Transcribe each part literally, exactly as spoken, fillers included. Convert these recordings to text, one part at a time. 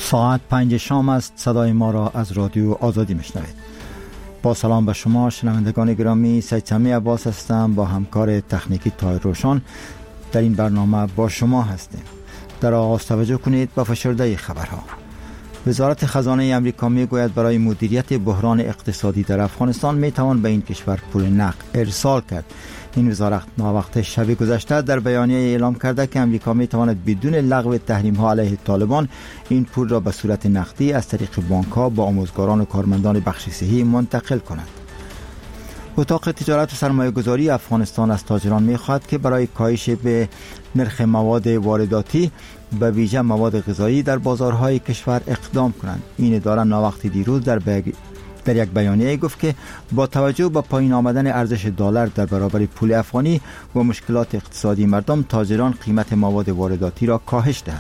ساعت پنج شام است. صدای ما را از رادیو آزادی میشنوید. با سلام به شما شنوندگان گرامی، سید سمی عباس هستم. با همکار تکنیکی طاهر روشن در این برنامه با شما هستیم. در آغاز توجه کنید به فشرده خبرها. وزارت خزانه امریکا میگوید برای مدیریت بحران اقتصادی در افغانستان میتوان به این کشور پول نقد ارسال کرد. این وزارت ناوقت شب گذشته در بیانیه اعلام کرده که امریکا میتواند بدون لغو تحریم ها علیه طالبان این پول را به صورت نقدی از طریق بانک ها با آموزگاران و کارمندان بخش صحی منتقل کند. اتاق تجارت و سرمایه گذاری افغانستان از تاجران میخواهد که برای کاهش به نرخ مواد وارداتی به ویژه مواد غذایی در بازارهای کشور اقدام کنند. این اداره ناوقت دیروز در بیگ... در یک بیانیه گفت که با توجه به پایین آمدن ارزش دلار در برابر پول افغانی و مشکلات اقتصادی مردم، تاجران قیمت مواد وارداتی را کاهش دهند.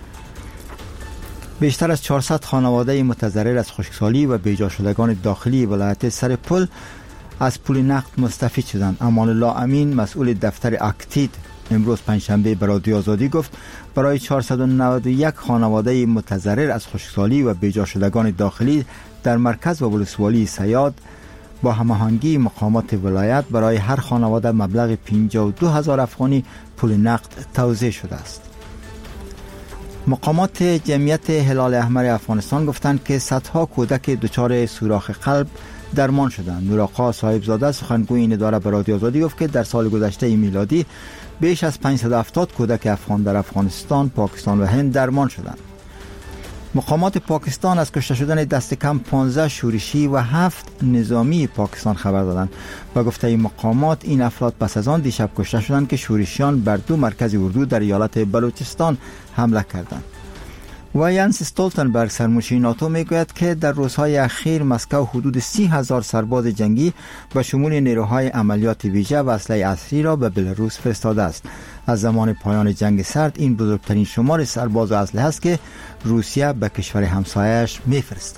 بیشتر از چهارصد خانواده متضرر از خشکسالی و بیجا شدگان داخلی ولایت سرپل از پول نقد مستفید شدند. امان الله امین، مسئول دفتر اکتید، امروز پنجشنبه به رادیو آزادی گفت برای چهارصد و نود و یک خانواده متضرر از خشکسالی و بیجا شدگان داخلی در مرکز و ولسوالی سیاد با هماهنگی مقامات ولایت برای هر خانواده مبلغ پنجاه و دو هزار افغانی پول نقد توزیع شده است. مقامات جمعیت هلال احمر افغانستان گفتند که صدها کودک دچار سوراخ قلب درمان شدند. نورآقا صاحبزاده سخنگوی این اداره به رادیو آزادی گفت که در سال گذشته میلادی بیش از پانصد و هفتاد کودک افغان در افغانستان، پاکستان و هند درمان شدند. مقامات پاکستان از کشته شدن دست کم پانزده شورشی و هفت نظامی پاکستان خبر دادند. و گفته این مقامات این افراد پس از آن دیشب کشته شدند که شورشیان بر دو مرکز اردو در ایالت بلوچستان حمله کردند. و ینس استولتنبرگ سرمنشی ناتو میگوید که در روزهای اخیر مسکو حدود سی هزار سرباز جنگی به شمول نیروهای عملیات ویژه و اسلحه عصری را به بلاروس فرستاده است. از زمان پایان جنگ سرد این بزرگترین شمار سرباز و اسلحه است که روسیه به کشور همسایه‌اش میفرستد.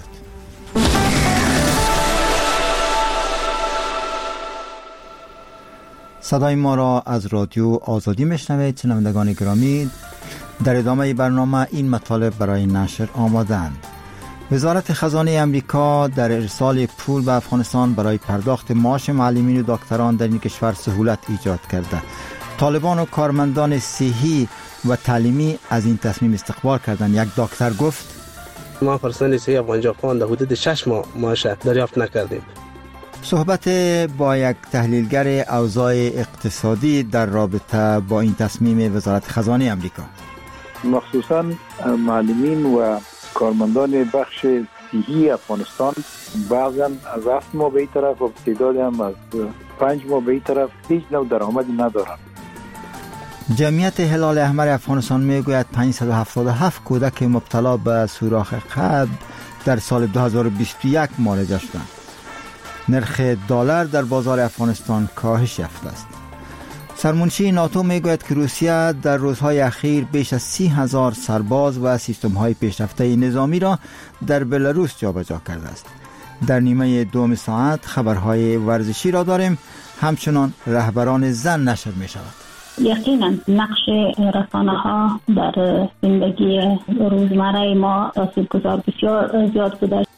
صدای ما را از رادیو آزادی میشنوید. شنوندگان گرامی، در ادامه برنامه این مطالب برای نشر آمادند. وزارت خزانه امریکا در ارسال پول به افغانستان برای پرداخت معاش معلمین و دکتران در این کشور سهولت ایجاد کرده. طالبان و کارمندان صحی و تعلیمی از این تصمیم استقبال کردند. یک دکتر گفت ما پرسنل صحی افغانجا خان در حدود شش ماه معاش دریافت نکردیم. صحبت با یک تحلیلگر اوضاع اقتصادی در رابطه با این تصمیم وزارت خزانه امریکا. مخصوصا معلمین و کارمندان بخش صحی افغانستان بعضا از هفت ماه به این طرف و تعداد هم از پنج ماه به این طرف هیچ نوع درآمدی ندارند. جمعیت هلال احمر افغانستان میگوید پانصد و هفتاد و هفت کودک مبتلا به سوراخ قلب در سال دو هزار و بیست و یک معالجه شدند. نرخ دلار در بازار افغانستان کاهش یافته است. سرمنشی ناتو میگوید که روسیه در روزهای اخیر بیش از سی هزار سرباز و سیستم‌های پیشرفته نظامی را در بلاروس جابجا کرده است. در نیمه دوم ساعت خبرهای ورزشی را داریم. همچنان رهبران زن نشر می شود. یقینا نقش رسانه‌ها در زندگی روزمره ما تاثیرگذار بسیار زیاد بوده.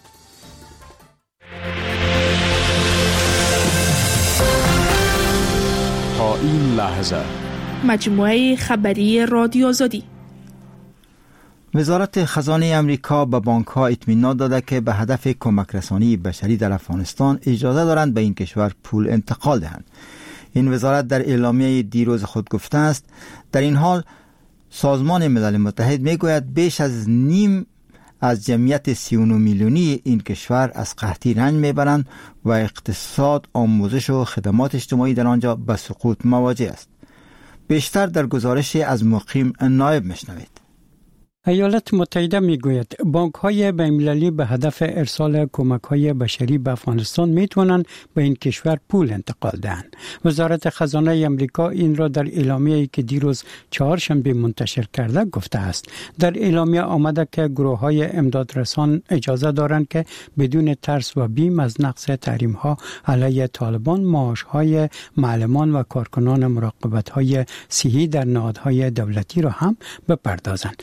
تا این لحظه مجموعه خبری رادیو آزادی. وزارت خزانه امریکا به بانک‌ها اطمینان داده که به هدف کمک رسانی بشری در افغانستان اجازه دارند به این کشور پول انتقال دهند. این وزارت در اعلامیه دیروز خود گفته است در این حال سازمان ملل متحد میگوید بیش از نیم از جمعیت سی و نه میلیونی این کشور از قحطی رنج میبرند و اقتصاد، آموزش و خدمات اجتماعی در آنجا به سقوط مواجه است. بیشتر در گزارش از مقیم نایب میشنوید. ایالات متحده میگوید بانک‌های بین‌المللی به هدف ارسال کمک‌های بشری به افغانستان میتوانند به این کشور پول انتقال دهند. وزارت خزانه آمریکا این را در اعلامیه‌ای که دیروز چهارشنبه منتشر کرده گفته است. در اعلامیه آمده که گروه‌های امدادرسان اجازه دارند که بدون ترس و بیم از نقض تحریم‌ها علیه طالبان معاش‌های معلمان و کارکنان مراقبت‌های صحی در نهادهای دولتی را هم بپردازند. طالبان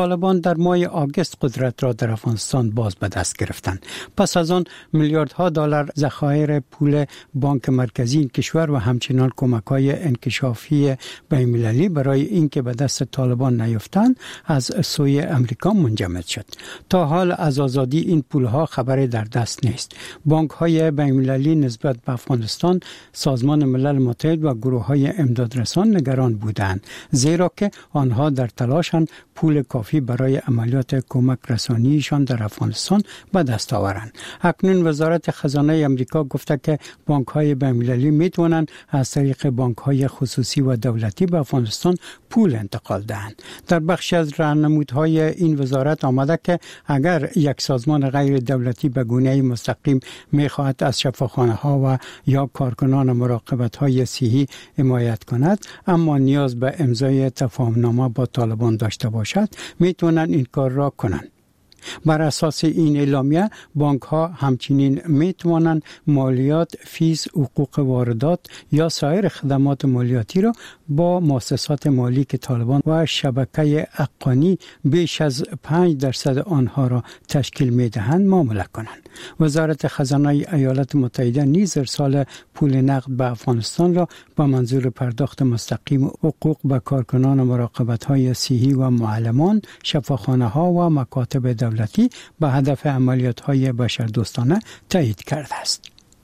طالبان در ماه آگوست قدرت را در افغانستان باز به دست گرفتند. پس از آن میلیاردها دلار ذخایر پول بانک مرکزی این کشور و همچنان کمک‌های انکشافی بین‌المللی برای اینکه به دست طالبان نیفتند از سوی امریکا منجمد شد. تا حال از آزادی این پولها خبری در دست نیست. بانک‌های بین‌المللی نسبت به افغانستان، سازمان ملل متحد و گروه‌های امدادرسان نگران بودند، زیرا که آنها در تلاشند پول کافی برای عملیات کمک رسانیشان در افغانستان به دست آورند. اکنون وزارت خزانه امریکا گفته که بانک‌های بین‌المللی می‌توانند از طریق بانک‌های خصوصی و دولتی به افغانستان پول انتقال دهند. در بخش از راهنمودهای این وزارت آمده که اگر یک سازمان غیر دولتی به گونه‌ای مستقیم می‌خواهد از شفاخانه‌ها و یا کارکنان مراقبت‌های صحی حمایت کند، اما نیاز به امضای تفاهم‌نامه با طالبان داشته باشد، می‌توانند این کار را کنند. بر اساس این اعلامیه بانک ها همچنین می توانند مالیات، فیس، حقوق واردات یا سایر خدمات مالیاتی را با مؤسسات مالی که طالبان و شبکه حقانی بیش از پنج درصد آنها را تشکیل می دهند معامله کنند. وزارت خزانه ایالات متحده نیز ارسال پول نقد به افغانستان را با منظور پرداخت مستقیم حقوق به کارکنان مراقبت های صحی و معلمان، شفاخانه ها و مکاتب دولتی به هدف عملیات های بشردوستانه تایید کرده است.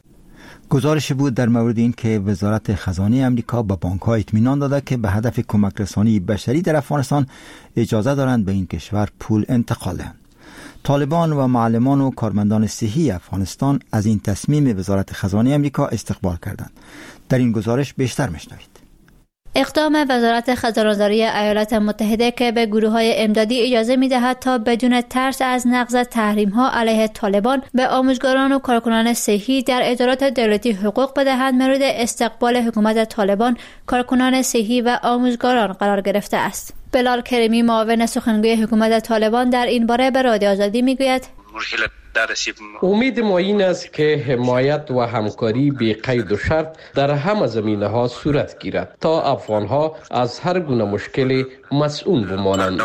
گزارش بود در مورد این که وزارت خزانه امریکا به بانک ها اطمینان داده که به هدف کمک رسانی بشری در افغانستان اجازه دارند به این کشور پول انتقال دهند. طالبان و معلمان و کارمندان صحی افغانستان از این تصمیم وزارت خزانه امریکا استقبال کردند. در این گزارش بیشتر میشنوید. اقدام وزارت خزانه‌داری ایالات متحده که به گروه‌های امدادی اجازه می‌دهد تا بدون ترس از نقض تحریم‌ها علیه طالبان به آموزگاران و کارکنان صحی در ادارات دولتی حقوق بدهند، مورد استقبال حکومت طالبان، کارکنان صحی و آموزگاران قرار گرفته است. بلال کریمی، معاون سخنگوی حکومت طالبان، در این باره به رادیو آزادی می‌گوید: امید ما این است که حمایت و همکاری بی قید و شرط در همه زمینه ها صورت گیرد تا افغان ها از هر گونه مشکلی مسئول بمانند.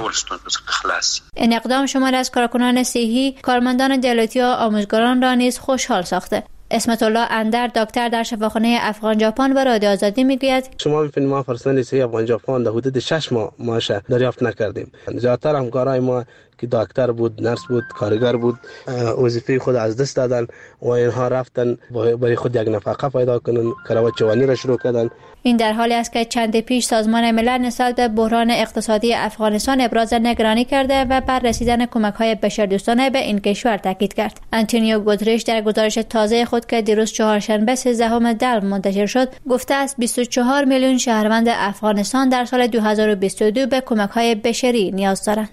این اقدام شمار از کارکنان صحی، کارمندان دولتی و آموزگاران را نیز خوشحال ساخته. اسمت الله اندر، دکتر در شفاخانه افغان ژاپن، و رادیو آزادی میگوید: شما ببینید ما پرسنل صحی افغان ژاپن در حدود شش ماه معاش دریافت نکردیم. زیادتر همکارای ما که دکتر بود، نرس بود، کارگر بود، وظیفه خود از دست دادن و اینها رفتن برای خود یک نفقه پیدا کنن، کراوات جوانی را شروع کردن. این در حالی است که چند پیش سازمان ملل نسبت به بحران اقتصادی افغانستان ابراز نگرانی کرده و بر رسیدن کمک‌های بشردوستانه به این کشور تاکید کرد. آنتونیو گوترش در گزارش تازه خود که دیروز چهارشنبه سیزدهم دی منتشر شد گفته است بیست و چهار میلیون شهروند افغانستان در سال دو هزار و بیست و دو به کمک‌های بشری نیاز دارند.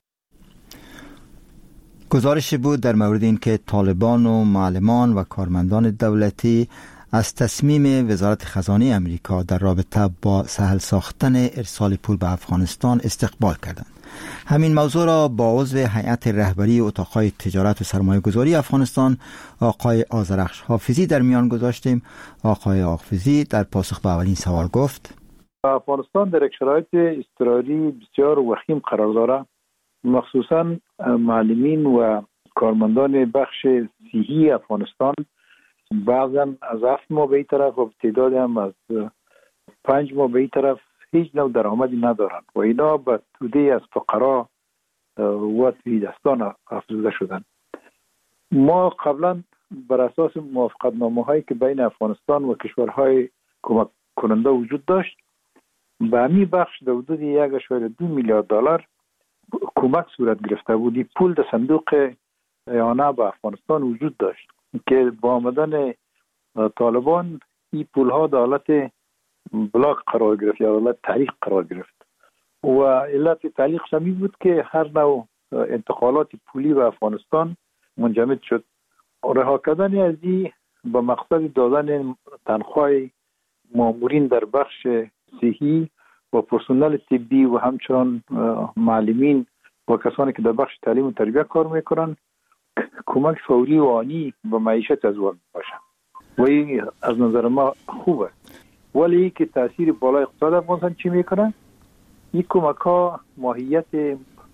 گزارشی بود در مورد این که طالبان و معلمان و کارمندان دولتی از تصمیم وزارت خزانه امریکا در رابطه با سهل ساختن ارسال پول به افغانستان استقبال کردند. همین موضوع را با عضو هیئت رهبری اتاق‌های تجارت و سرمایه‌گذاری افغانستان آقای آذرخش حافظی در میان گذاشتیم. آقای حافظی در پاسخ به اولین سوال گفت: افغانستان در شرایط اضطراری بسیار وخیم قرار دارد، مخصوصاً معلمین و کارمندان بخش صحی افغانستان بعضاً از هفت ماه به این طرف و تعداد هم از پنج ماه به این طرف هیچ نوع درآمدی ندارند و اینا به توده از فقرا و تهیدستان افزوده شدند. ما قبلا بر اساس موافقتنامه هایی که بین افغانستان و کشورهای کمک کننده وجود داشت، به همین بخش در حدود یک اشاره دو میلیارد دلار کمک صورت گرفته بودی. پول در صندوق اعانه به افغانستان وجود داشت که با آمدن طالبان این پول ها در حالت بلاک قرار گرفت یا حالت تعلیق قرار گرفت و علت تعلیق شمی بود که هر نوع انتقالات پولی به افغانستان منجمد شد. رها کردن از این با مقصد دادن تنخواه مامورین در بخش صحی و پرسنل طبی و همچنان معلمین و کسانی که در بخش تعلیم و تربیت کار میکنن کمک فوری و آنی به معیشت از وقت باشه و این از نظر ما خوبه. ولی که تاثیر بالای اقتصاد افغانستان چی میکنه؟ این کمک ها ماهیت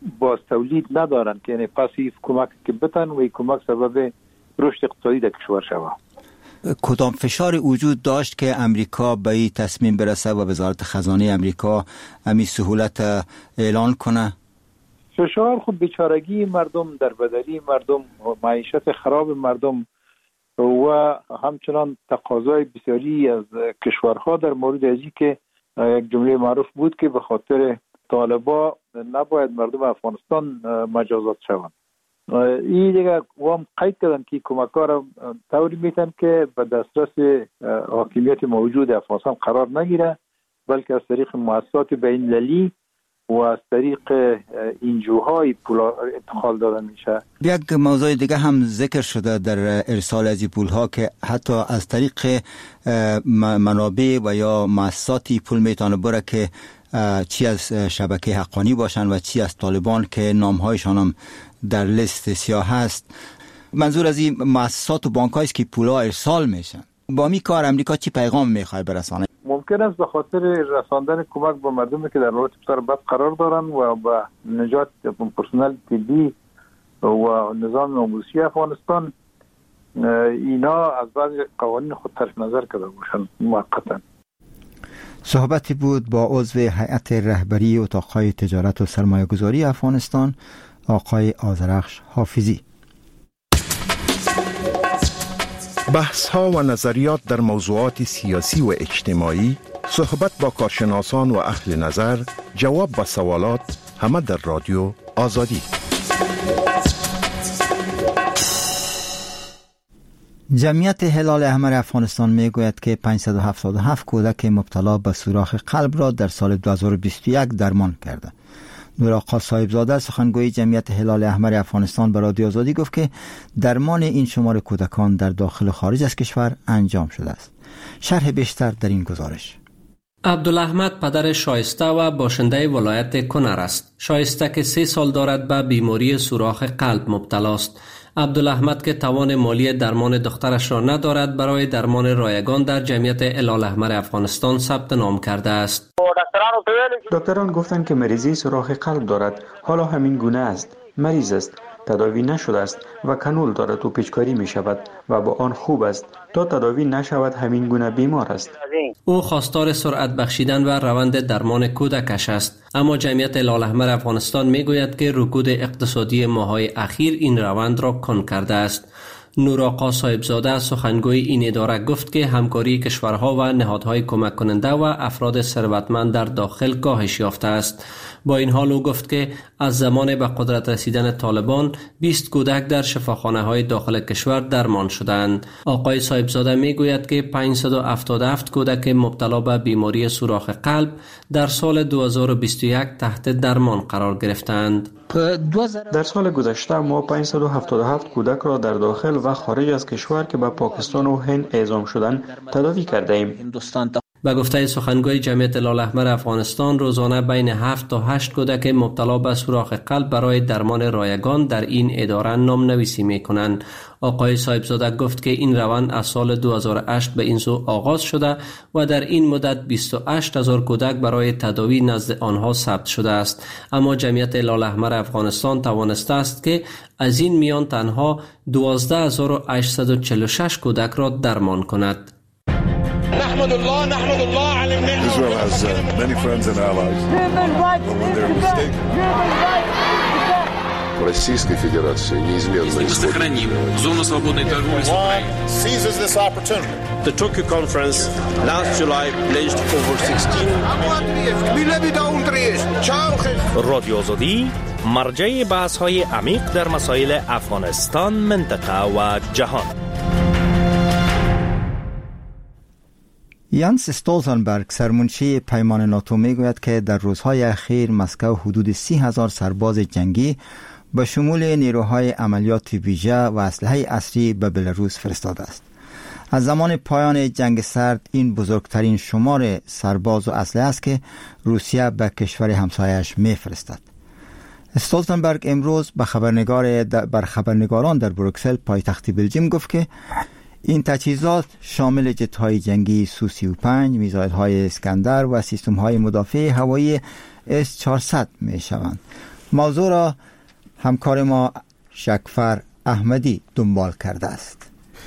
باز تولید ندارن که یعنی پاسیو کمک که بتن و کمک سبب رشد اقتصادی در کشور شود. کدام فشار وجود داشت که امریکا به این تصمیم برسه و وزارت خزانه امریکا همین سهولت اعلان کنه؟ فشار خود بیچارگی مردم، در بدری مردم، معیشت خراب مردم و همچنان تقاضای بسیاری از کشورها در مورد ازی که یک جمله معروف بود که به خاطر طالبا نباید مردم افغانستان مجازات شوند. این دیگه وام قید کردن که کمک‌ها را طوری میتن که به دسترس حاکمیت موجود افغانستان قرار نگیره، بلکه از طریق مؤسسات بین‌المللی و از طریق اینجوهای پول انتقال داده میشه. یک موضوع دیگه هم ذکر شده در ارسال از پولها که حتی از طریق منابع و یا مؤسساتی پول میتونه بره که چی از شبکه حقانی باشن و چی از طالبان که نامهایشان هم در لیست سیاه هست. منظور از این مؤسسات و بانک‌هایی است که پولها ارسال میشن. با می کار امریکا چی پیغام میخواد برسانه؟ ممکن است به خاطر رساندن کمک به مردمی که در حالت بسیار بد قرار دارن و به نجات پرسنل طبی و نظام آموزشی افغانستان اینا از بعض قوانین خود طرف نظر کرده باشن موقتا. صحبتی بود با عضو هیئت رهبری اتاق‌های تجارت و سرمایه‌گذاری افغانستان آقای آذرخش حافظی. بحث‌ها و نظریات در موضوعات سیاسی و اجتماعی، صحبت با کارشناسان و اهل نظر، جواب به سوالات، همه در رادیو آزادی. جمعیت هلال احمر افغانستان میگوید که پانصد و هفتاد و هفت کودک مبتلا به سوراخ قلب را در سال دو هزار و بیست و یک درمان کرده. نور آقا صاحبزاده سخنگوی جمعیت هلال احمر افغانستان به رادیو آزادی گفت که درمان این شمار کودکان در داخل و خارج از کشور انجام شده است. شرح بیشتر در این گزارش. عبدالاحمد پدر شایسته و باشنده ولایت کنر است. شایسته که سه سال دارد به بیماری سوراخ قلب مبتلا است. عبدالاحمد که توان مالی درمان دخترش را ندارد، برای درمان رایگان در جمعیت هلال احمر افغانستان ثبت نام کرده است. دکتران گفتند که مریضی سوراخ قلب دارد. حالا همین گونه است. مریض است. تداوی نشده است و کانول دارد و پیچکاری می شود و با آن خوب است. تا تداوی نشود همین گونه بیمار است. او خواستار سرعت بخشیدن و روند درمان کودکش است، اما جمعیت هلال احمر افغانستان می گوید که رکود اقتصادی ماه‌های اخیر این روند را کند کرده است. نور آقا صاحبزاده سخنگوی این اداره گفت که همکاری کشورها و نهادهای کمک کننده و افراد ثروتمند در داخل کاهش یافته است. با این حال او گفت که از زمان به قدرت رسیدن طالبان بیست کودک در شفاخانه های داخل کشور درمان شدند. آقای صاحبزاده می گوید که پانصد و هفتاد و هفت کودک مبتلا به بیماری سوراخ قلب در سال دو هزار و بیست و یک تحت درمان قرار گرفتند. در سال گذشته ما پانصد و هفتاد و هفت کودک را در داخل و خارج از کشور که به پاکستان و هند اعزام شدند تداوی کرده ایم. به گفته سخنگوی جمعیت هلال احمر افغانستان، روزانه بین هفت تا هشت کودک مبتلا به سوراخ قلب برای درمان رایگان در این اداره نام نویسی می کنند. آقای صاحبزاده گفت که این روند از سال دو هزار و هشت به این سو آغاز شده و در این مدت بیست و هشت هزار کودک برای تداوی نزد آنها ثبت شده است، اما جمعیت هلال احمر افغانستان توانسته است که از این میان تنها دوازده هزار و هشتصد و چهل و شش کودک را درمان کند. نحمد الله نحمد الله على النعمة. Israel has uh, many friends and allies. But when they're mistaken. Российской Федерации неизменно сохраним зону свободной торговли с Украиной. Seizes this opportunity. The Tokyo conference last July pledged over sixteen. رادیو آزادی مرجع بحث‌های عمیق در مسائل افغانستان، منطقه و جهان. یانس استولتنبرگ سرمنشی پیمان ناتو میگوید که در روزهای اخیر مسکو حدود سی هزار سرباز جنگی به شمول نیروهای عملیات ویژه و اسلحه عصری به بلاروس فرستاده است. از زمان پایان جنگ سرد این بزرگترین شمار سرباز و اسلحه است که روسیه به کشور همسایه‌اش میفرستد. استولتنبرگ امروز به خبرنگار بر خبرنگاران در بروکسل پایتخت بلژیم گفت که این تجهیزات شامل جت‌های جنگی سو سی و پنج، میزایل‌های اسکندر و سیستم‌های مدافع هوایی اس چهارصد می‌شوند. موضوع را همکار ما شکفر احمدی دنبال کرده است.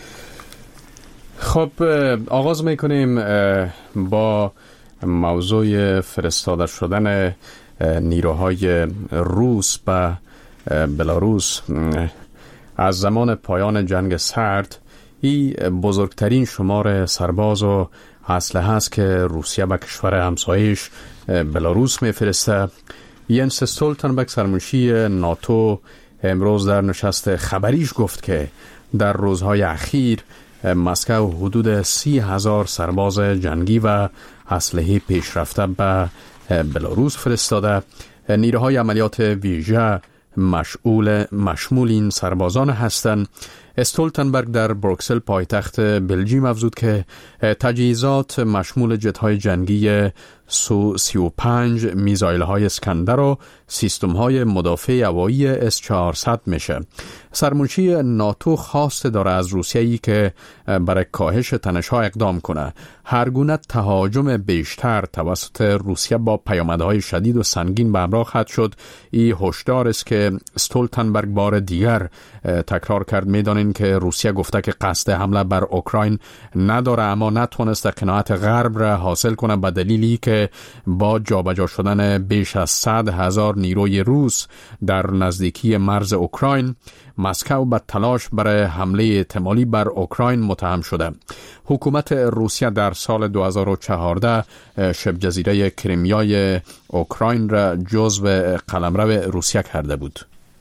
خب آغاز میکنیم با موضوع فرستاده شدن نیروهای روس به بلاروس. از زمان پایان جنگ سرد این بزرگترین شمار سرباز و اسلحه است که روسیه به کشور همسایش بلاروس میفرسته. ینس استولتنبرگ سرمنشی ناتو امروز در نشست خبریش گفت که در روزهای اخیر مسکو حدود سی هزار سرباز جنگی و اسلحه پیشرفته به بلاروس فرستاده. نیروهای عملیات ویژه مشمول مشمول این سربازان هستند. استولتنبرگ در بروکسل پایتخت بلژیم افزود که تجهیزات مشمول جت‌های جنگی سو سی و پنج، میزایل‌های اسکندر و سیستم‌های مدافع هوایی اس چهارصد میشه. سرمنشی ناتو خواست داره از روسیه‌ای که برای کاهش تنش‌ها اقدام کنه. هر گونه تهاجم بیشتر توسط روسیه با پیامدهای شدید و سنگین به همراه خواهد شد. این هشدار است که استولتنبرگ بار دیگر تکرار کرد. میدانین که روسیه گفته که قصد حمله بر اوکراین نداره، اما نتونسته قناعت غرب را حاصل کنه به دلیلی که با جابجا شدن بیش از صد هزار نیروی روس در نزدیکی مرز اوکراین، مسکو به تلاش برای حمله احتمالی بر اوکراین متهم شده. حکومت روسیه در سال دو هزار و چهارده شبه جزیره کریمیای اوکراین را جزو قلمرو روسیه کرده بود.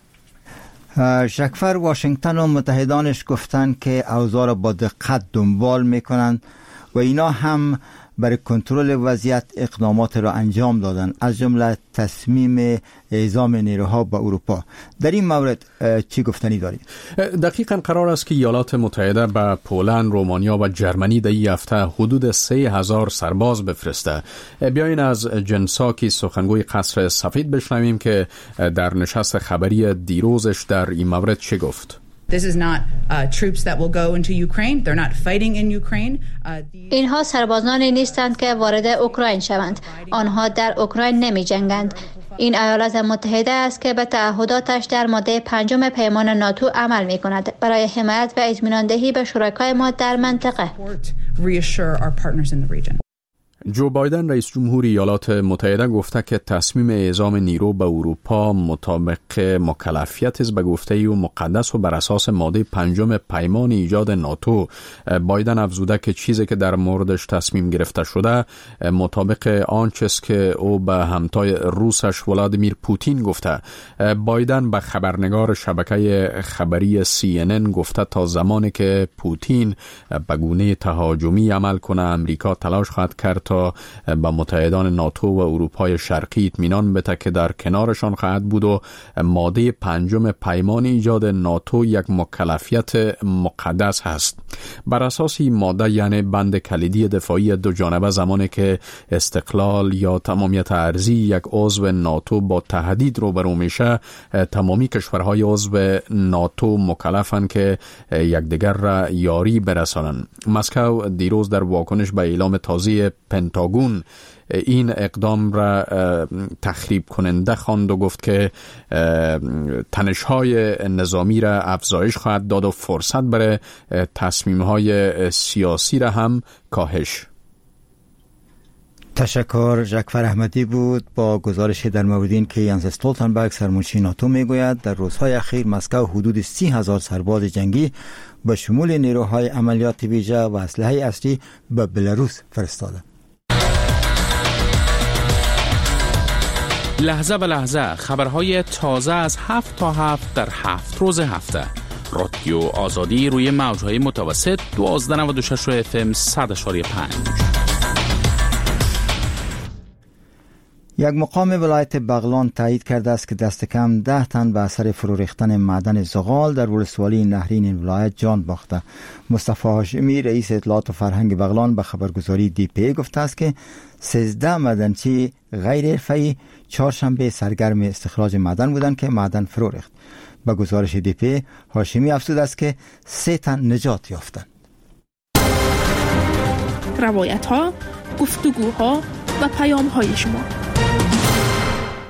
شکفر، واشنگتن و متحدانش گفتند که اوضاع را با دقت دنبال میکنند و اینا هم برای کنترل وضعیت اقدامات را انجام دادن، از جمله تصمیم اعزام نیروها به اروپا. در این مورد چی گفتنی دارید؟ دقیقاً قرار است که ایالات متحده به پولند، رومانیا و جرمنی در این هفته حدود سه هزار سرباز بفرسته. بیاین از جن ساکی سخنگوی قصر سفید بشنویم که در نشست خبری دیروزش در این مورد چه گفت. This is not uh, troops that will go into Ukraine. They're not fighting in Ukraine. Uh, اینها سربازانی نیستند که وارد اوکراین شوند. آنها در اوکراین نمی جنگند. این ایالات متحده است که به تعهداتش در ماده پنجم پیمان ناتو عمل می کند برای حمایت و اطمینان دهی به شرکای ما در منطقه. Reassure our partners in the region. جو بایدن رئیس جمهور ایالات متحده گفته که تصمیم اعزام نیرو به اروپا مطابق مکلفیت است به گفته او مقدس و بر اساس ماده پنجم پیمان ایجاد ناتو. بایدن افزوده که چیزی که در موردش تصمیم گرفته شده مطابق آنچه است که او به همتای روسش ولادیمیر پوتین گفته. بایدن به خبرنگار شبکه خبری سی ان ان گفته تا زمانی که پوتین به گونه تهاجمی عمل کنه، امریکا تلاش خواهد کرد تا به متحدان ناتو و اروپای شرقی اطمینان بده که در کنارشان خواهد بود و ماده پنجم پیمان ایجاد ناتو یک مکلفیت مقدس هست. بر اساس این ماده یعنی بند کلیدی دفاعی دو جانبه زمانی که استقلال یا تمامیت ارضی یک عضو ناتو با تهدید روبرو میشه، تمامی کشورهای عضو ناتو مکلفن که یکدیگر را یاری برسانند. مسکو دیروز در واکنش به اعلام تازه پنتاگون این اقدام را تخریب کننده خواند و گفت که تنش‌های نظامی را افزایش خواهد داد و فرصت برای تصمیم‌های سیاسی را هم کاهش. تشکر. شکفر احمدی بود با گزارش در مورد این که ینس استولتنبرگ سرمنشی ناتو میگوید در روزهای اخیر مسکو حدود سی هزار سرباز جنگی به شمول نیروهای عملیات ویژه و اسلحه اصلی به بلاروس فرستاده. لحظه به لحظه خبرهای تازه از هفت تا هفت در هفت روز هفته. رادیو آزادی روی موجهای متوسط دوازده نود و شش اف ام صد و پنج. یک مقام ولایت بغلان تایید کرده است که دست کم ده تن به اثر فرو ریختن معدن زغال در ولسوالی نهرین این ولایت جان باخته. مصطفی هاشمی رئیس اطلاعات و فرهنگ بغلان به خبرگزاری دی پی گفته است که سیزده معدنچی غیر حرفه‌ای چهارشنبه سرگرم استخراج معدن بودند که معدن فرو ریخت. به گزارش دی پی هاشمی افزوده است که سه تن نجات یافتند. روایت ها، گفتگوها و پیام های شما.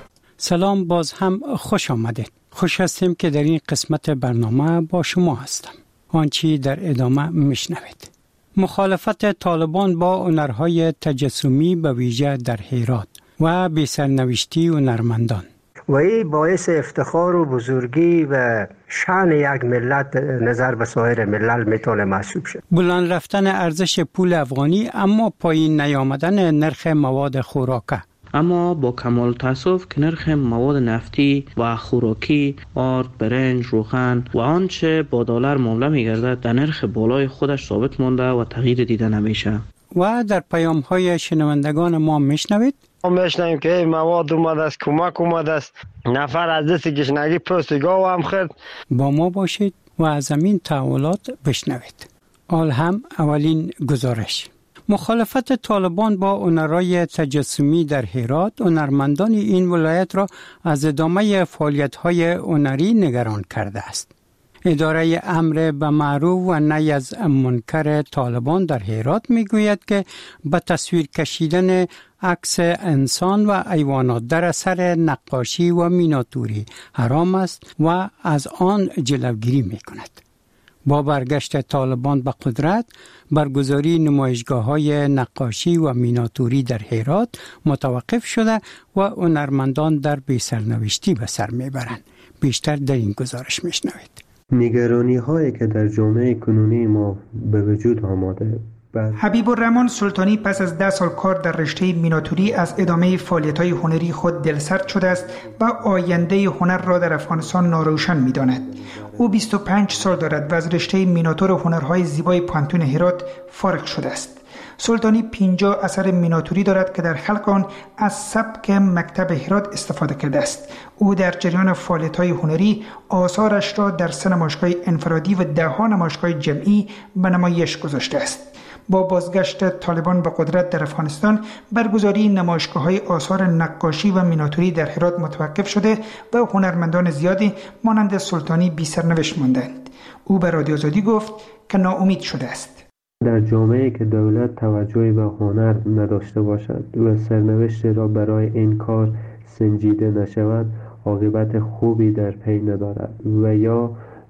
سلام، باز هم خوش آمدید. خوش هستیم که در این قسمت برنامه با شما هستم. آنچه در ادامه میشنوید. مخالفت طالبان با هنرهای تجسمی به ویژه در هرات و بی سرنوشتی هنرمندان. و این باعث افتخار و بزرگی و شان یک ملت نظر به سایر ملل میتونه محسوب شد. بلند رفتن ارزش پول افغانی اما پایین نیامدن نرخ مواد خوراکه. اما با کمال تاسف که نرخ مواد نفتی و خوراکی، آرد، برنج، روغن و آنچه با دلار معامله می‌گردد در نرخ بالای خودش ثابت مانده و تغییر دیده نمیشه. و در پیام‌های شنوندگان ما میشنوید ما میشنویم که مواد اومده است، کمک اومده است، نفر از دست گشنگی پوست گاو هم خورد. با ما باشید و از این تحولات بشنوید. آل هم اولین گزارش. مخالفت طالبان با هنرهای تجسمی در هرات، هنرمندان این ولایت را از ادامه فعالیت‌های هنری نگران کرده است. اداره امر به معروف و نهی از منکر طالبان در هرات میگوید که به تصویر کشیدن عکس انسان و حیوانات در اثر نقاشی و میناتوری حرام است و از آن جلوگیری میکند. با برگشت طالبان به قدرت، برگزاری نمایشگاه‌های نقاشی و میناتوری در هرات متوقف شده و هنرمندان در بی‌سرنوشتی به سر میبرند. بیشتر در این گزارش میشنوید. نگرانی هایی که در جامعه کنونی ما به وجود آمده. حبیب الرحمن سلطانی پس از ده سال کار در رشته میناتوری از ادامه فعالیت‌های هنری خود دلسرد شده است و آینده هنر را در افغانستان ناروشن می‌داند. او بیست و پنج سال دارد و از رشته میناتور هنرهای زیبای پانتون هرات فارغ شده است. سلطانی پنجاه اثر میناتوری دارد که در خلق آن از سبک مکتب هرات استفاده کرده است. او در جریان فعالیت‌های هنری آثارش را در سه نمایشگاه انفرادی و ده ها نمایشگاه جمعی به نمایش گذاشته است. با بازگشت طالبان به قدرت در افغانستان، برگزاری نمایشگاه‌های آثار نقاشی و میناتوری در هرات متوقف شده و هنرمندان زیادی مانند سلطانی بی سرنوشت ماندند. او به رادیو آزادی گفت که ناامید شده است. در جامعه که دولت توجهی به هنر نداشته باشد و سرنوشت را برای این کار سنجیده نشود، عاقبت خوبی در پی ندارد و یا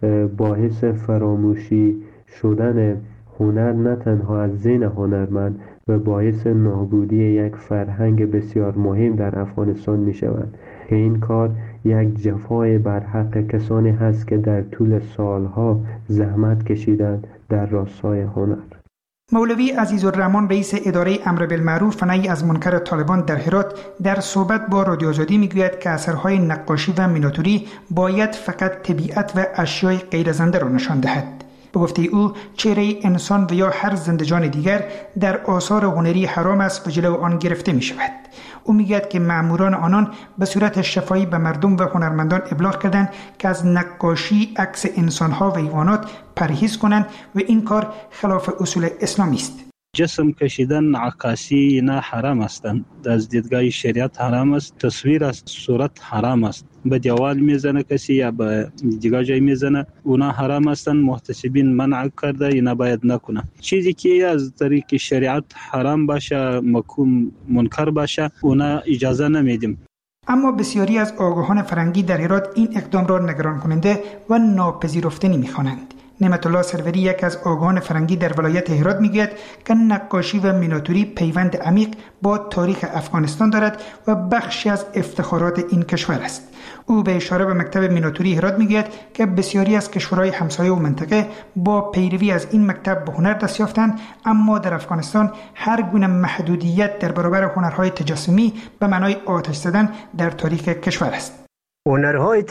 باعث فراموشی شدن هنر نه تنها از ذهن هنرمند و باعث نابودی یک فرهنگ بسیار مهم در افغانستان می شود که این کار یک جفای بر حق کسانی هست که در طول سالها زحمت کشیدند در راستای هنر. مولوی عزیزالرحمن رئیس اداره امر بالمعروف و نهی از منکر طالبان در هرات در صحبت با رادیو آزادی میگوید که اثرهای نقاشی و میناتوری باید فقط طبیعت و اشیای غیر زنده را نشان دهد. به گفته او چهره انسان و یا هر زنده‌جان دیگر در آثار هنری حرام است و جلو آن گرفته می شود. او میگوید که مأموران آنان به صورت شفاهی به مردم و هنرمندان ابلاغ کردند که از نقاشی عکس انسان‌ها و حیوانات پرهیز کنند و این کار خلاف اصول اسلامی است. جسم کشیدن، عکاسی نه حرام هستند. از دیدگاه شریعت حرام است. تصویر از صورت حرام است. به دیوال میزنه کسی یا به دیگه جای میزنه، اونا حرام هستند. محتسبین منع کرده، اینا باید نکنه. چیزی که از طریق شریعت حرام باشه، مکروه منکر باشه، اونا اجازه نمیدیم. اما بسیاری از آگاهان فرنگی در هرات این اقدام را نگران کننده و ناپذیرفتنی می‌خوانند. نعمت الله سروری، یک از آگاهان فرنگی در ولایت هرات، میگوید که نقاشی و میناتوری پیوند عمیق با تاریخ افغانستان دارد و بخشی از افتخارات این کشور است. او به اشاره به مکتب میناتوری هرات میگوید که بسیاری از کشورهای همسایه و منطقه با پیروی از این مکتب به هنر دست یافتند، اما در افغانستان هر گونه محدودیت در برابر هنرهای تجسمی به معنای آتش زدن در تاریخ کشور است. هنرهای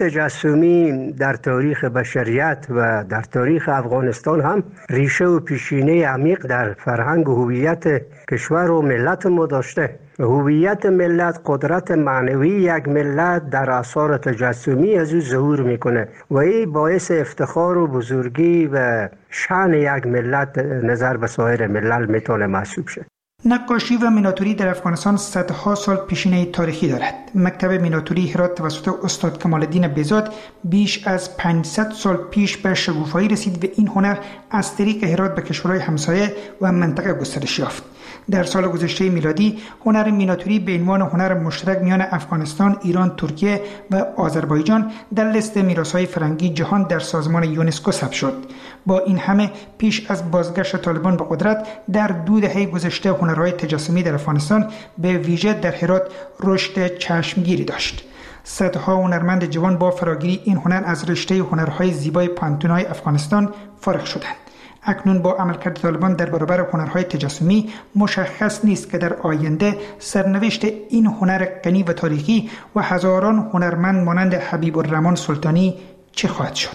تجسمی در تاریخ بشریت و در تاریخ افغانستان هم ریشه و پیشینه عمیق در فرهنگ و هویت کشور و ملت ما داشته. هویت ملت، قدرت معنوی یک ملت در آثار تجسمی از او ظهور میکنه و این باعث افتخار و بزرگی و شان یک ملت نظر به سایر ملل میتونه محسوب شه. نقاشی و میناتوری در افغانستان صدها سال پیشینه تاریخی دارد. مکتب میناتوری هرات توسط استاد کمال الدین بهزاد بیش از پانصد سال پیش به شکوفایی رسید و این هنر از طریق هرات به کشورهای همسایه و منطقه گسترش یافت. در سال گذشته میلادی هنر میناتوری به عنوان هنر مشترک میان افغانستان، ایران، ترکیه و آذربایجان در لیست میراث‌های فرهنگی جهان در سازمان یونسکو ثبت شد. با این همه پیش از بازگشت طالبان به قدرت در دو دهه گذشته هنرهای تجسمی در افغانستان به ویژه در هرات رشد چشمگیری داشت. صدها هنرمند جوان با فراگیری این هنر از رشته هنرهای زیبای پانتون‌های افغانستان فارغ شدند. اکنون با عملکرد طالبان در برابر هنرهای تجسمی مشخص نیست که در آینده سرنوشت این هنر غنی و تاریخی و هزاران هنرمند مانند حبیب الرحمن سلطانی چه خواهد شد.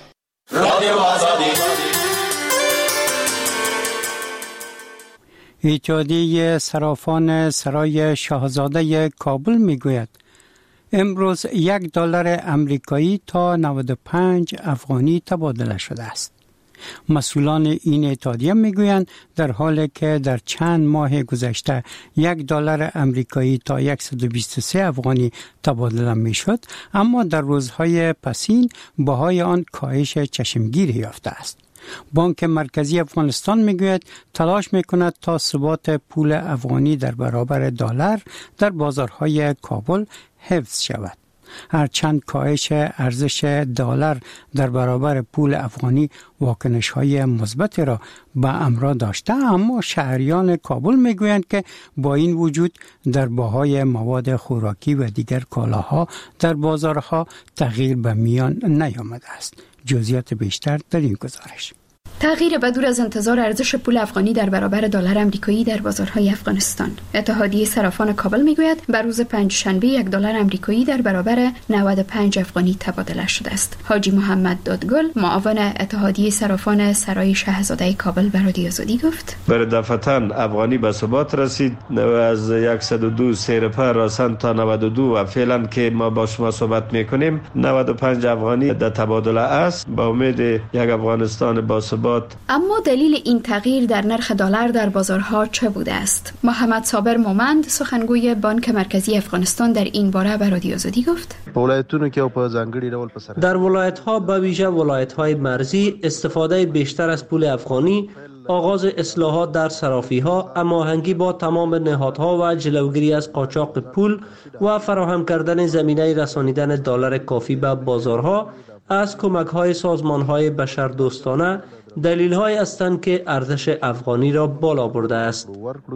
اتحادیه صرافان سرای شاهزاده کابل میگوید امروز یک دلار امریکایی تا نود و پنج افغانی تبادله شده است. مسئولان این اتحادیه میگویند در حالی که در چند ماه گذشته یک دلار امریکایی تا صد و بیست و سه افغانی تبادله میشد، اما در روزهای پسین بهای آن کاهش چشمگیری یافته است. بانک مرکزی افغانستان میگوید تلاش میکند تا ثبات پول افغانی در برابر دلار در بازارهای کابل حفظ شود. هرچند کاهش ارزش دلار در برابر پول افغانی واکنش‌های مثبت را به همراه داشته، اما شهریان کابل میگویند که با این وجود در بهای مواد خوراکی و دیگر کالاها در بازارها تغییر به میان نیامده است. جزئیات بیشتر در این گزارش. تغییر بدور از انتظار ارزش پول افغانی در برابر دلار آمریکایی در بازارهای افغانستان. اتحادیه صرافان کابل میگوید بر روز پنجشنبه یک دلار آمریکایی در برابر نود و پنج افغانی تبادله شده است. حاجی محمد دادگل، معاون اتحادیه صرافان سرای شاهزاده کابل، به رادیو آزادی گفت: بر دفعتاً افغانی به ثبات رسید، از صد و دو سیرپا رسن تا نود و دو و فعلا که ما با شما صحبت میکنیم نود و پنج افغانی در تبادله است. با امید یک افغانستان با ثبات. اما دلیل این تغییر در نرخ دلار در بازارها چه بوده است؟ محمد صابر مومند، سخنگوی بانک مرکزی افغانستان، در این باره به رادیو آزادی گفت: در ولایت‌ها به ویژه ولایت‌های مرزی استفاده بیشتر از پول افغانی، آغاز اصلاحات در صرافی‌ها، هماهنگی با تمام نهادها و جلوگیری از قاچاق پول و فراهم کردن زمینه رسانیدن دلار کافی به بازارها از کمک‌های سازمان‌های بشردوستانه دلیل‌هایی هستند که ارزش افغانی را بالا برده است.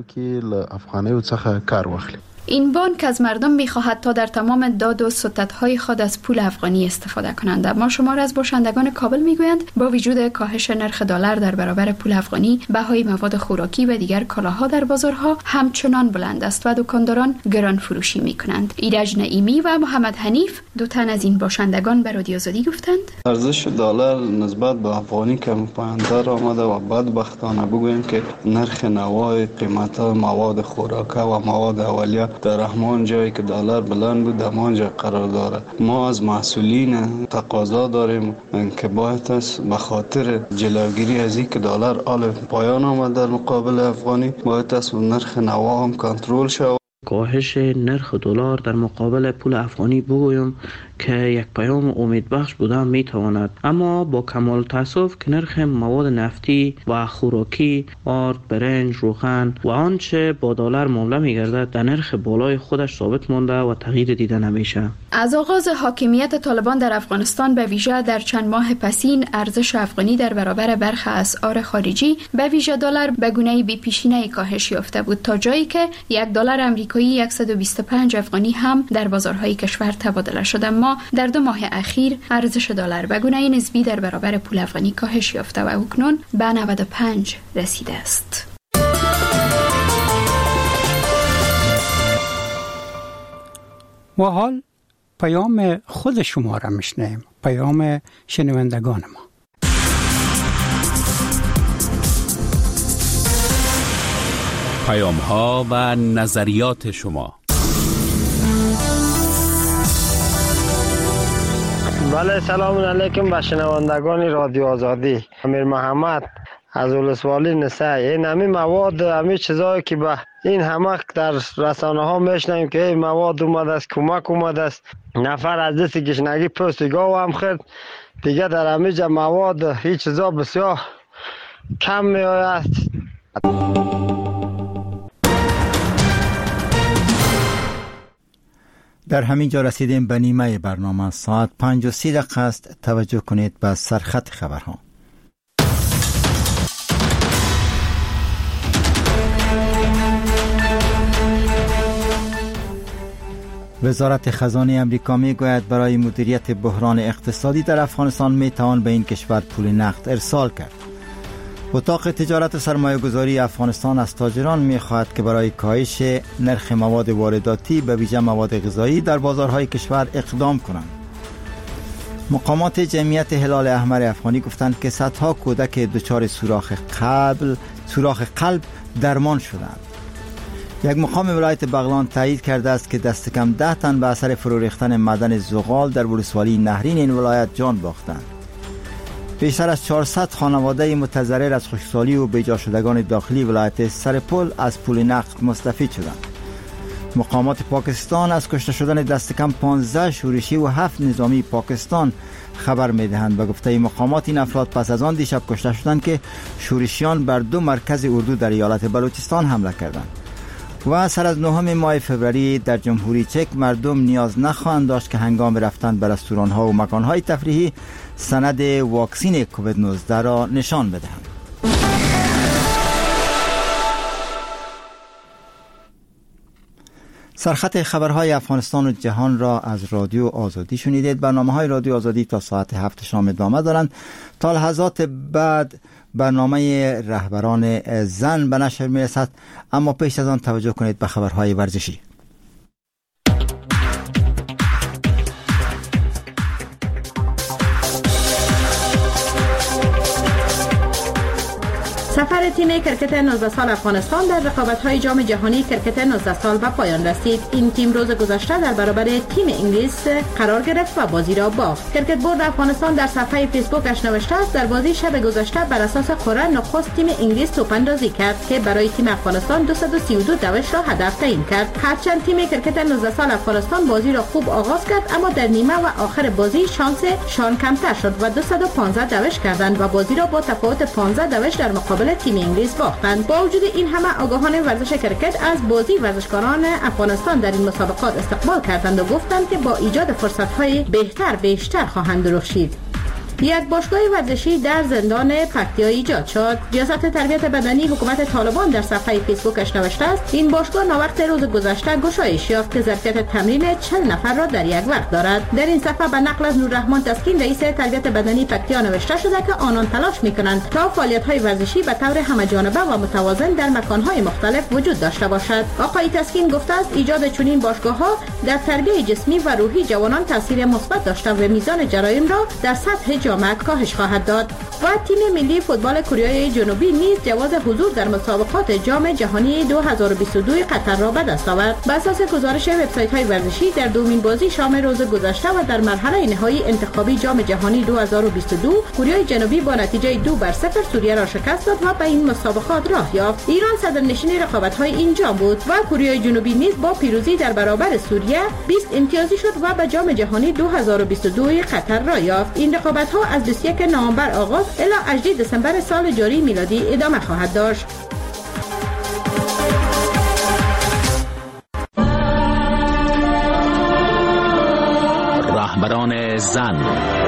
این بانک از مردم می‌خواهد تا در تمام داد و ستدهای خود از پول افغانی استفاده کنند. اما شمار از باشندگان کابل میگویند با وجود کاهش نرخ دلار در برابر پول افغانی، بهای مواد خوراکی و دیگر کالاها در بازارها همچنان بلند است و دکانداران گران فروشی می‌کنند. ایرج نعیمی و محمد حنیف، دو تن از این باشندگان، به رادیو آزادی گفتند: ارزش دلار نسبت به افغانی کم پایین‌تر آمده و بدبختانه بگوییم که نرخ نوای قیمت مواد خوراکی و مواد اولیه در همان جایی که دلار بلند بود همانجا قرار داره. ما از مسئولین تقاضا داریم که باید است به خاطر جلوگیری از این که دلار آل پایان آمد در مقابل افغانی، باید است نرخ نوا هم کنترل شود. کاهش نرخ دلار در مقابل پول افغانی بگویم که یک پیام امیدبخش بودن میتواند، اما با کمال تاسف که نرخ مواد نفتی و خوراکی، آرد، برنج، روغن و آنچه با دلار معامله میگردد در نرخ بالای خودش ثابت مانده و تغییر دیده نمیشه. از آغاز حاکمیت طالبان در افغانستان به ویژه در چند ماه پسین ارزش افغانی در برابر برخی اسعار خارجی به ویژه دلار به گونه‌ای بی‌پیشینه‌ای کاهش یافته بود تا جایی که یک دلار آمریکایی صد و بیست و پنج افغانی هم در بازارهای کشور تبادله شده. ما در دو ماه اخیر ارزش دلار به گونه‌ای نسبی در برابر پول افغانی کاهش یافته و اکنون به نود و پنج رسیده است. و حال پیام خود شما را میشنویم، پیام شنوندگان ما. پیام ها و نظریات شما. بله، سلام علیکم به شنوندگان رادیو آزادی. امیر محمد از ولسوالی نسه. این همین مواد، همین چیزایی که به این همه در رسانه ها میشنیم که این مواد اومده است، کمک اومده است، نفر از دست گشنگی پوست گاو هم خورد، دیگه در همین مواد این چیزا بسیار کم می آید. در همین جا رسیدیم به نیمه برنامه. ساعت پنج و سی دقیقه است. توجه کنید به سرخط خبرها. وزارت خزانه امریکا می گوید برای مدیریت بحران اقتصادی در افغانستان می توان به این کشور پول نقد ارسال کرد. اتاق تجارت و سرمایه گذاری افغانستان از تاجران می خواهد که برای کاهش نرخ مواد وارداتی به ویژه مواد غذایی در بازارهای کشور اقدام کنند. مقامات جمعیت هلال احمر افغانی گفتند که صدها کودک دچار سوراخ قلب سوراخ قلب درمان شدند. یک مقام ولایت بغلان تایید کرده است که دست کم ده تن به اثر فرو ریختن معدن زغال در ولسوالی نهرین این ولایت جان باختند. بیشتر از چهارصد خانواده متضرر از خشکسالی و بیجا شدگان داخلی ولایت سرپل از پول نقد مستفید شدند. مقامات پاکستان از کشته شدن دست کم پانزده شورشی و هفت نظامی پاکستان خبر می‌دهند. به گفته مقامات این افراد پس از آن دیشب کشته شدند که شورشیان بر دو مرکز اردو در ایالت بلوچستان حمله کردند. و سر از نهم ماه فوریه در جمهوری چک مردم نیاز نخواهند داشت که هنگام رفتن به رستوران‌ها و مکان‌های تفریحی سند واکسین کووید نوزده را نشان بدهند. سرخط خبرهای افغانستان و جهان را از رادیو آزادی شنیدید. برنامه‌های رادیو آزادی تا ساعت هفت شام ادامه دارند. تا لحظات بعد برنامه رهبران زن به نشر میرسد، اما پیش از آن توجه کنید به خبرهای ورزشی. سفر تیم کرکت نوزده سال افغانستان در رقابت‌های جام جهانی کرکت نوزده سال به پایان رسید. این تیم روز گذشته در برابر تیم انگلیس قرار گرفت و بازی را باخت. کرکت بورد افغانستان در صفحه فیسبوکش نوشته است در بازی شب گذشته بر اساس قرعه نخست تیم انگلیس توپاندازی کرد که برای تیم افغانستان دویست و سی و دو دوش را هدف تعیین کرد. هرچند تیم کرکت نوزده سال افغانستان بازی را خوب آغاز کرد، اما در نیمه و آخر بازی شانس شان کمتر شد و دویست و پانزده دوش کردند و بازی را با تفاوت پانزده دوش در مقابل تیم انگلیس باختند. با وجود این همه آگاهان ورزش کرکت از بازی ورزشکاران افغانستان در این مسابقات استقبال کردند و گفتند که با ایجاد فرصت‌های بهتر بیشتر خواهند درخشید. یک باشگاه ورزشی در زندان پکتیا ایجاد شد. ریاست تربیت بدنی حکومت طالبان در صفحه فیسبوکش نوشته است این باشگاه ناوقت روز گذشته گشایش یافت که ظرفیت تمرین چهل نفر را در یک وقت دارد. در این صفحه به نقل از نوررحمان تسکین رئیس تربیت بدنی پکتیا نوشته شده که آنان تلاش می‌کنند تا فعالیت‌های ورزشی به طور همه‌جانبه و متوازن در مکان‌های مختلف وجود داشته باشد. آقای تسکین گفته است ایجاد چنین باشگاه‌ها در تربیت جسمی و روحی جوانان تاثیر مثبت داشته و میزان جرایم را در سطح جامعه کاهش خواهد داد. و تیم ملی فوتبال کره جنوبی نیز جواز حضور در مسابقات جام جهانی دو هزار و بیست و دو قطر را به دست آورد. بر اساس گزارش وبسایت‌های ورزشی در دومین بازی شام روز گذشته و در مرحله نهایی انتخابی جام جهانی دو هزار و بیست و دو کره جنوبی با نتیجه دو بر صفر سوریه را شکست داد و به این مسابقات راه یافت. ایران صدرنشین رقابت‌های این جام بود و کره جنوبی نیز با پیروزی در برابر سوریه بیست امتیازی شد و به جام جهانی دو هزار و بیست و دو قطر را یافت. این رقابت‌ها از بیست و یک نوامبر آغاز الی هجدهم دسامبر سال جاری میلادی ادامه خواهد داشت. رهبران زن.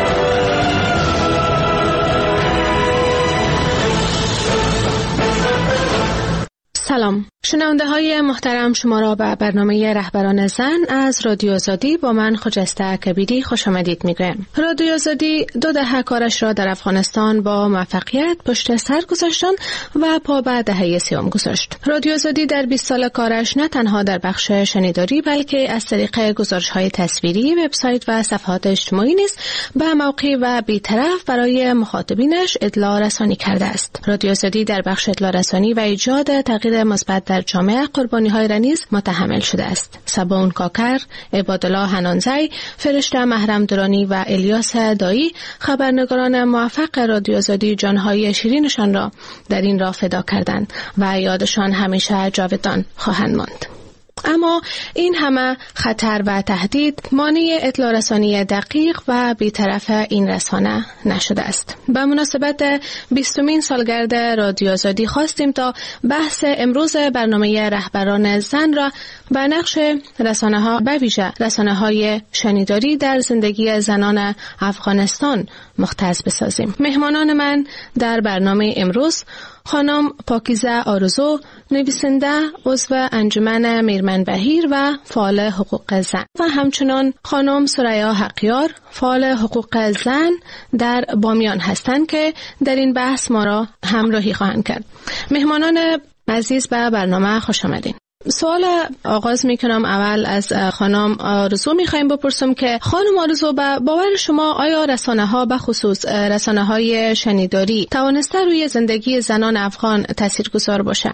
سلام، شنونده های محترم، شما را به برنامه رهبران زن از رادیو آزادی با من خجسته کبیری خوش آمدید میگویم. رادیو آزادی دو دهه کارش را در افغانستان با موفقیت پشت سر گذاشتن و پا به دهه سوم گذاشت. رادیو آزادی در بیست سال کارش نه تنها در بخش شنیداری بلکه از طریق گزارش های تصویری، وبسایت و صفحات اجتماعی نیز به موقع و بی‌طرف برای مخاطبینش اطلاع رسانی کرده است. رادیو آزادی در بخش اطلاع رسانی و ایجاد تغییر مثبت در جامعه قربانی‌های را نیز متحمل شده است. سباون کاکر، عبادالله حنانزی، فرشته محرم درانی و الیاس دایی خبرنگاران موفق رادیو آزادی جانهای شیرینشان را در این راه فدا کردند و یادشان همیشه جاودان خواهند ماند. اما این همه خطر و تهدید مانع اطلاع رسانی دقیق و بی‌طرف این رسانه نشده است. به مناسبت بیستمین سالگرد رادیو آزادی خواستیم تا بحث امروز برنامه رهبران زن را به نقش رسانه‌ها به ویژه رسانه‌های شنیداری در زندگی زنان افغانستان مختص بسازیم. مهمانان من در برنامه امروز خانم پاکیزه آرزو، نویسنده، عضو انجمن میرمن بهیر و فعال حقوق زن، و همچنان خانم سریا حقیار، فعال حقوق زن در بامیان هستند که در این بحث ما را همراهی خواهند کرد. مهمانان عزیز به برنامه خوش آمدین. سوال آغاز میکنم اول از خانم آرزو میخوایم بپرسم که خانم آرزو به باور شما آیا رسانه ها به خصوص رسانه های شنیداری توانسته روی زندگی زنان افغان تاثیرگذار باشه؟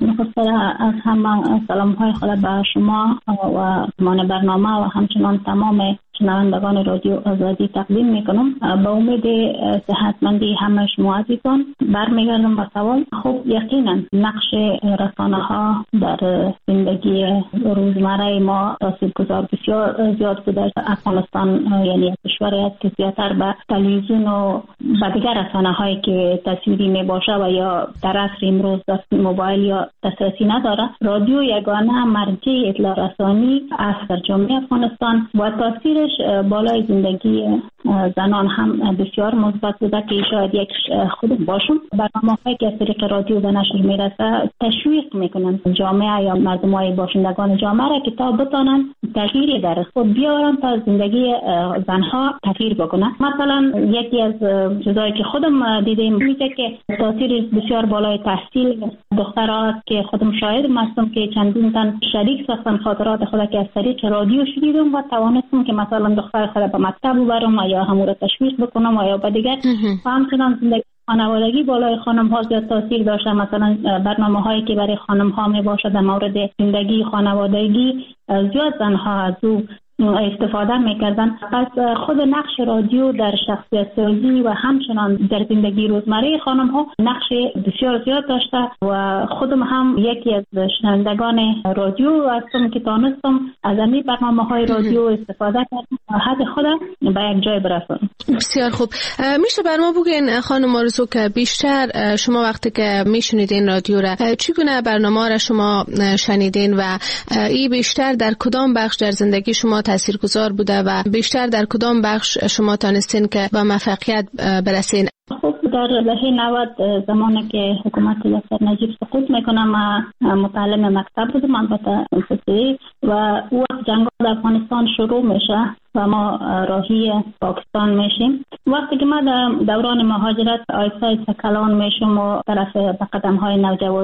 از همه سلام های خود به شما و مان برنامه و همچنان تمام شنوندگان رادیو آزادی تقدیم میکنم. با امید صحتمندی همه شما عزیزان برمیگردم به سوال. خب یقینا نقش رسانه ها در زندگی روزمره ما تاثیرگذار بسیار زیاد بوده. افغانستان یعنی کشوری است که زیادتر به تلویزیون و به دیگر رسانه هایی که تصویری می باشه و یا در عصر امروز دست موبایل یا دسترسی نداره. رادیو یگانه مرجع اطلاع رسانی است در جامعه افغانستان و تاثیرش بالای زندگی زنان هم بسیار مثبت بوده که شاید یک خود باشم. برنامه‌هایی که از طریق رادیو به نشر میرسه تشویق میکنن جامعه یا مردمای باشندگان جامعه را که تا بتانن تغییری در خود بیارن تا زندگی زنها تغییر بکنه. مثلا یکی از چیزایی که خودم دیدم میگه که تاثیر بسیار بالای تحصیل دخترها که خودم شاهد هستم که چندین تن شریک ساختن خاطرات خود که از طریق رادیو شنیدم و توانستم که مثلا دختر خود به مکتب ببرم یا همون را تشویق بکنم و یا به دیگر. و همچنان زندگی خانوادگی بالای خانم ها زیاد تاثیر داشته. مثلا برنامه هایی که برای خانم ها می باشه در مورد زندگی خانوادگی زیاد زنها از او استفاده میکردن. پس خود نقش رادیو در شخصیت سازی و همچنان در زندگی روزمره خانم ها نقش بسیار زیاد داشته و خودم هم یکی از شنوندگان رادیو هستم که تانستم از این برنامه های رادیو استفاده کردم و حد خودم به یک جای برسونم. بسیار خوب. میشه بر ما بگین خانم آرزو که بیشتر شما وقتی که میشنیدین رادیو را چگونه برنامه را شما شنیدین و این بیشتر در کدام بخش در زندگی شما تاثیرگذار بوده و بیشتر در کدام بخش شما تانستین که با موفقیت برسین؟ خب در دهه نود زمانی که حکومت یاسر نجیب سقوط میکنه ما متعلم مکتب بودم البته فسری و وقت جنگ در افغانستان شروع میشه و ما راهی پاکستان میشیم. وقتی که ما در دوران مهاجرت آیسای سکلان میشم و طرف به قدم های نوجوانی